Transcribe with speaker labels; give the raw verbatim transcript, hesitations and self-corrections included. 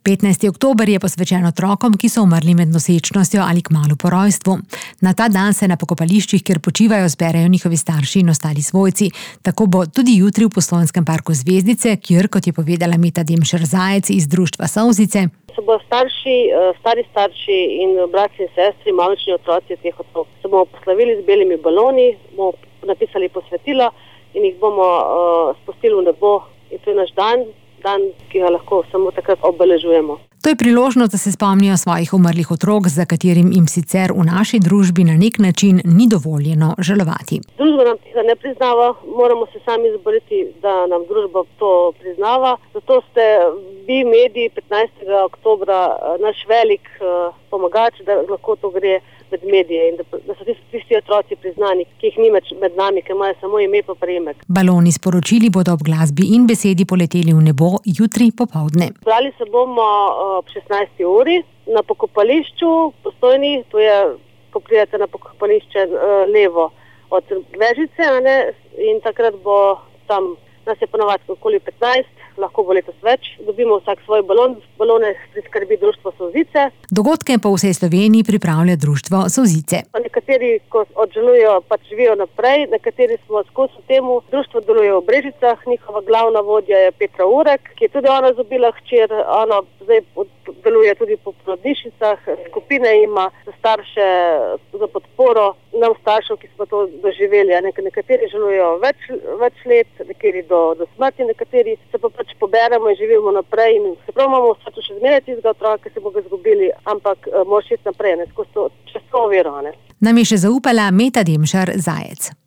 Speaker 1: petnajsti oktober je posvečen otrokom, ki so umrli med nosečnostjo ali kmalu po rojstvu. Na ta dan se na pokopališčih, kjer počivajo, zberejo njihovi starši in ostali svojci. Tako bo tudi jutri v Postojnskem parku Zvezdice, kjer, kot je povedala Meta Demšar Zajec iz društva Solzice,
Speaker 2: se bodo starši, stari starši in bratci in sestri, mamični otroci teh otrok, se bomo poslavili z belimi baloni, bomo napisali posvetilo in jih bomo uh, spustili v nebo. In to je naš dan, dan, ki ga lahko samo takrat obeležujemo.
Speaker 1: To je priložnost, da se spomnijo svojih umrlih otrok, za katerim jim sicer v naši družbi na nek način ni dovoljeno žalovati.
Speaker 2: Družba nam tega ne priznava, moramo se sami izboriti, da nam družba to priznava. Zato ste vi, mediji, petnajstega oktobra naš velik uh, pomagač, da lahko to gre med medije in da, da so tisti, tisti otroci priznani, ki jih ni med nami, ki imajo samo ime pa priimek.
Speaker 1: Baloni sporočili bodo ob glasbi in besedi poleteli v nebo jutri popoldne.
Speaker 2: Zbrali se bomo ob šestnajsti uri na pokopališču Postojni, to je, ko pridete na pokopališče levo od Vežice, ne, in takrat bo tam, nas je ponovadi okoli petnajst, lahko bo letos več, dobimo vsak svoj balon, balone priskrbi društvo Solzice.
Speaker 1: Dogodke po vsej Sloveniji pripravlja društvo Solzice.
Speaker 2: Nekateri, ko odžalujejo, pač živijo naprej, nekateri smo skozi temu. Društvo deluje v Brežicah, njihova glavna vodja je Petra Urek, ki je tudi ona dobila hčer, ona zdaj deluje tudi po porodnišnicah, skupine ima za starše, za podporo nam staršev, ki smo to doživeli. Nekateri žalujejo več, več let, nekateri do, do smrti, nekateri se pa pač poberemo in živimo naprej. In se prav imamo vse še zmeraj tistega otroka, ki se bo ga izgubili, ampak moraš iti naprej, ne, skozi to, čez to oviro.
Speaker 1: Nam je še zaupala Meta Demšar Zajec.